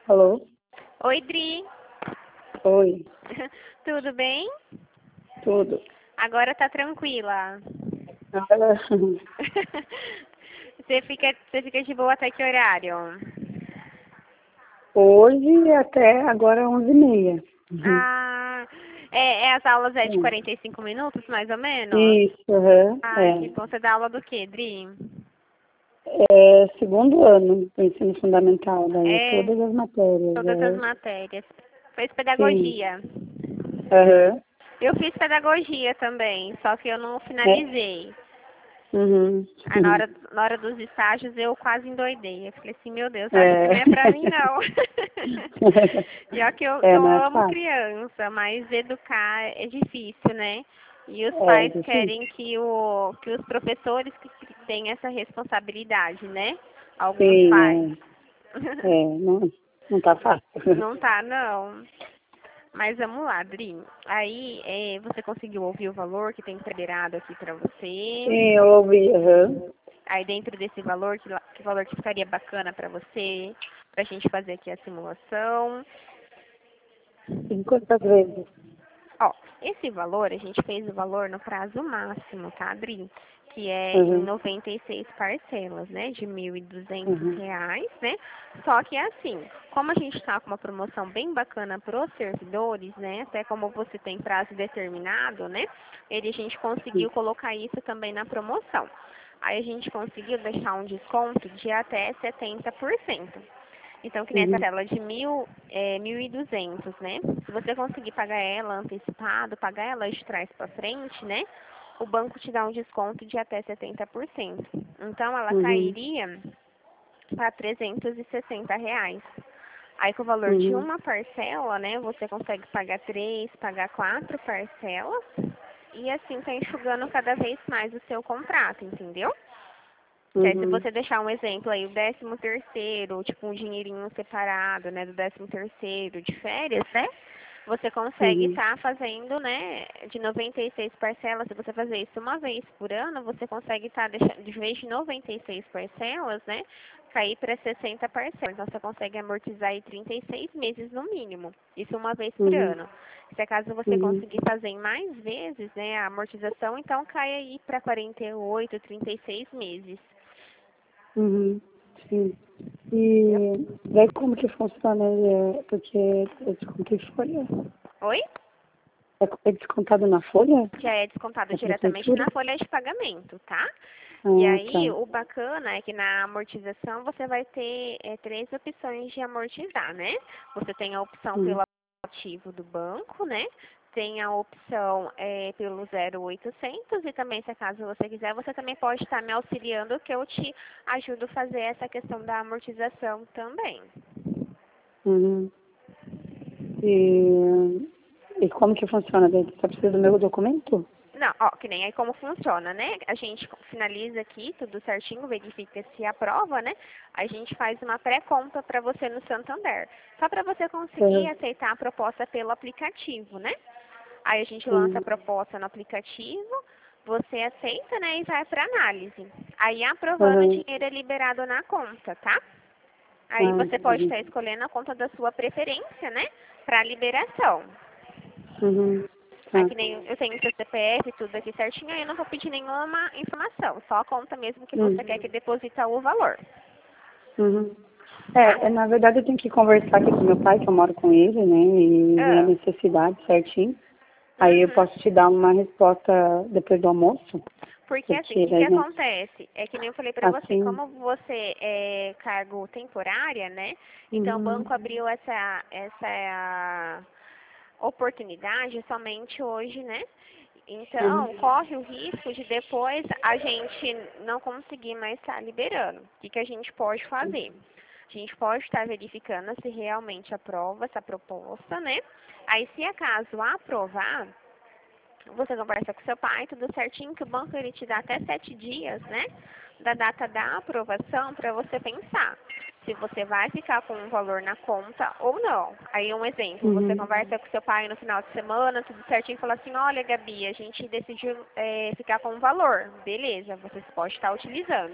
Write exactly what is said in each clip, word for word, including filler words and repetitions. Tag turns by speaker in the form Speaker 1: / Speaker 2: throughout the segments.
Speaker 1: Alô?
Speaker 2: Oi, Dri.
Speaker 1: Oi,
Speaker 2: Tudo bem?
Speaker 1: tudo.
Speaker 2: Agora tá tranquila.
Speaker 1: Agora,
Speaker 2: Você fica, você fica de boa até que horário?
Speaker 1: hoje até agora onze e meia. Uhum.
Speaker 2: Ah, é, é as aulas é de
Speaker 1: Sim.
Speaker 2: quarenta e cinco minutos, mais ou menos?
Speaker 1: Isso, aham,
Speaker 2: Ai, que
Speaker 1: é.
Speaker 2: bom. Você dá aula do quê, Dri?
Speaker 1: É segundo ano do ensino fundamental, daí
Speaker 2: É,
Speaker 1: todas as matérias,
Speaker 2: todas as
Speaker 1: aham.
Speaker 2: matérias. Fez
Speaker 1: Sim,
Speaker 2: pedagogia.
Speaker 1: aham,
Speaker 2: Eu fiz pedagogia também, só que eu não
Speaker 1: é.
Speaker 2: finalizei.
Speaker 1: Uhum.
Speaker 2: Aí na hora, na hora dos estágios eu quase endoidei. Eu falei assim, meu Deus, acho que
Speaker 1: É.
Speaker 2: não é pra mim não. Já que eu, que
Speaker 1: É,
Speaker 2: eu
Speaker 1: não é
Speaker 2: amo
Speaker 1: fácil.
Speaker 2: criança, mas educar é difícil, né? E os
Speaker 1: É
Speaker 2: pais
Speaker 1: difícil.
Speaker 2: querem que, o, que os professores que que tenham essa responsabilidade, né? Alguns pais.
Speaker 1: Sim, é. É, não, não tá fácil.
Speaker 2: Não tá, não. Mas vamos lá, Dri. Aí, é, você conseguiu ouvir o valor que tem liberado aqui pra você?
Speaker 1: Sim, eu ouvi, aham.
Speaker 2: Aí dentro desse valor, que, la- que valor que ficaria bacana para você, para a gente fazer aqui a simulação.
Speaker 1: E quantas vezes?
Speaker 2: Ó, esse valor, a gente fez o valor no prazo máximo, tá, Adri? Que é em
Speaker 1: Uhum,
Speaker 2: noventa e seis parcelas, né, de mil e duzentos
Speaker 1: uhum,
Speaker 2: reais, né? Só que é assim, como a gente está com uma promoção bem bacana para os servidores, né, até como você tem prazo determinado, né, ele, a gente conseguiu colocar isso também na promoção. Aí a gente conseguiu deixar um desconto de até setenta por cento. Então, que nessa
Speaker 1: uhum,
Speaker 2: tela de mil, é, mil e duzentos, né? Se você conseguir pagar ela antecipado, pagar ela de trás para frente, né? O banco te dá um desconto de até setenta por cento. Então, ela
Speaker 1: uhum,
Speaker 2: cairia para trezentos e sessenta reais. Aí, com o valor de
Speaker 1: uhum.
Speaker 2: uma parcela, né? Você consegue pagar três, pagar quatro parcelas. E assim tá enxugando cada vez mais o seu contrato, entendeu? Que aí se
Speaker 1: Uhum,
Speaker 2: você deixar um exemplo aí, o décimo terceiro, tipo um dinheirinho separado, né, do décimo terceiro de férias, né? Você consegue
Speaker 1: uhum,
Speaker 2: estar fazendo, né, de noventa e seis parcelas, se você fazer isso uma vez por ano, você consegue estar deixando, de vez de noventa e seis parcelas, né, cair para sessenta parcelas. Então você consegue amortizar aí trinta e seis meses no mínimo. Isso uma vez por
Speaker 1: uhum,
Speaker 2: ano. Se acaso você
Speaker 1: uhum,
Speaker 2: conseguir fazer em mais vezes, né, a amortização, então cai aí para quarenta e oito, trinta e seis meses.
Speaker 1: uhum, sim.
Speaker 2: Entendeu?
Speaker 1: E daí como que funciona? É, porque é desconto em folha?
Speaker 2: Oi?
Speaker 1: É, é descontado na folha?
Speaker 2: Já é descontado
Speaker 1: Da
Speaker 2: diretamente
Speaker 1: prefeitura?
Speaker 2: na folha de pagamento, tá? E
Speaker 1: Ah,
Speaker 2: aí,
Speaker 1: tá.
Speaker 2: o bacana é que na amortização você vai ter é, três opções de amortizar, né? Você tem a opção
Speaker 1: Uhum,
Speaker 2: pelo aplicativo do banco, né? Tem a opção é, pelo zero oitocentos e também, se acaso você quiser, você também pode estar me auxiliando que eu te ajudo a fazer essa questão da amortização também.
Speaker 1: uhum. E, e como que funciona? Daí você precisa do meu documento?
Speaker 2: Não, ó, que nem aí como funciona, né? A gente finaliza aqui tudo certinho, verifica se aprova, né? A gente faz uma pré-conta para você no Santander. Só para você conseguir
Speaker 1: Uhum,
Speaker 2: aceitar a proposta pelo aplicativo, né? Aí a gente lança a
Speaker 1: uhum,
Speaker 2: proposta no aplicativo, você aceita, né? E vai para análise. Aí aprovando, o
Speaker 1: uhum.
Speaker 2: dinheiro é liberado na conta, tá? Aí
Speaker 1: Ah,
Speaker 2: você pode
Speaker 1: entendi.
Speaker 2: estar escolhendo a conta da sua preferência, né? Para liberação.
Speaker 1: Uhum,
Speaker 2: Aí
Speaker 1: tá.
Speaker 2: que nem eu tenho seu C P F, tudo aqui certinho, aí eu não vou pedir nenhuma informação, só a conta mesmo que
Speaker 1: Uhum,
Speaker 2: você quer que deposita o valor,
Speaker 1: uhum.
Speaker 2: tá?
Speaker 1: É, é, na verdade eu tenho que conversar aqui com meu pai, que eu moro com ele, né, e ver a
Speaker 2: Ah,
Speaker 1: necessidade certinho. Aí eu
Speaker 2: uhum.
Speaker 1: posso te dar uma resposta depois do almoço,
Speaker 2: Porque assim, o
Speaker 1: porque
Speaker 2: que, que
Speaker 1: daí, né,
Speaker 2: acontece? É que nem eu falei pra você,
Speaker 1: assim,
Speaker 2: como você é cargo temporária, né? Então o
Speaker 1: uhum,
Speaker 2: banco abriu essa, essa oportunidade somente hoje, né?
Speaker 1: uhum,
Speaker 2: Então, corre o risco de depois a gente não conseguir mais estar liberando. O que, que a gente pode fazer? A gente pode estar verificando se realmente aprova essa proposta, né? Aí, se acaso aprovar, você conversa com seu pai, tudo certinho, que o banco ele te dá até sete dias, né? Da data da aprovação para você pensar se você vai ficar com um valor na conta ou não. Aí um exemplo, você
Speaker 1: uhum,
Speaker 2: conversa com seu pai no final de semana, tudo certinho, e fala assim, olha Gabi, a gente decidiu é, ficar com um valor. Beleza, você pode estar utilizando.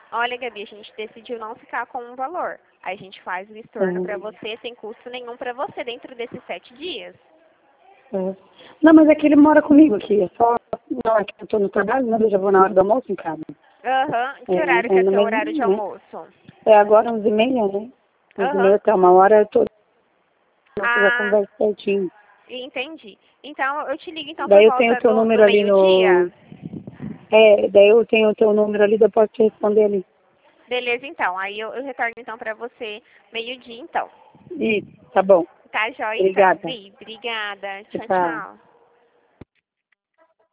Speaker 2: Olha, Gabi, a gente decidiu não ficar com um valor. Aí a gente faz o estorno
Speaker 1: Uhum.
Speaker 2: para você sem custo nenhum para você dentro desses sete dias.
Speaker 1: É. Não, mas é que ele mora comigo aqui. É só na hora que eu tô no trabalho, né? Eu já vou na hora do almoço em casa.
Speaker 2: Aham. Que
Speaker 1: É,
Speaker 2: horário que é
Speaker 1: ainda
Speaker 2: teu
Speaker 1: mais,
Speaker 2: horário de
Speaker 1: né?
Speaker 2: almoço?
Speaker 1: É agora onze e meia, né? onze e meia
Speaker 2: Aham.
Speaker 1: até uma hora eu tô. Eu já
Speaker 2: Ah,
Speaker 1: converso certinho.
Speaker 2: entendi. Então, eu te ligo então por
Speaker 1: Daí eu tenho o
Speaker 2: volta
Speaker 1: teu
Speaker 2: do, do
Speaker 1: número ali no.
Speaker 2: meio-dia.
Speaker 1: É, daí eu tenho o teu número ali, daí eu posso te responder ali.
Speaker 2: Beleza, então. Aí eu, eu retorno então para você meio-dia, então.
Speaker 1: Isso, tá bom.
Speaker 2: Tá, joia, então.
Speaker 1: Obrigada.
Speaker 2: Bri, obrigada. Tchau,
Speaker 1: Tchau.
Speaker 2: tchau.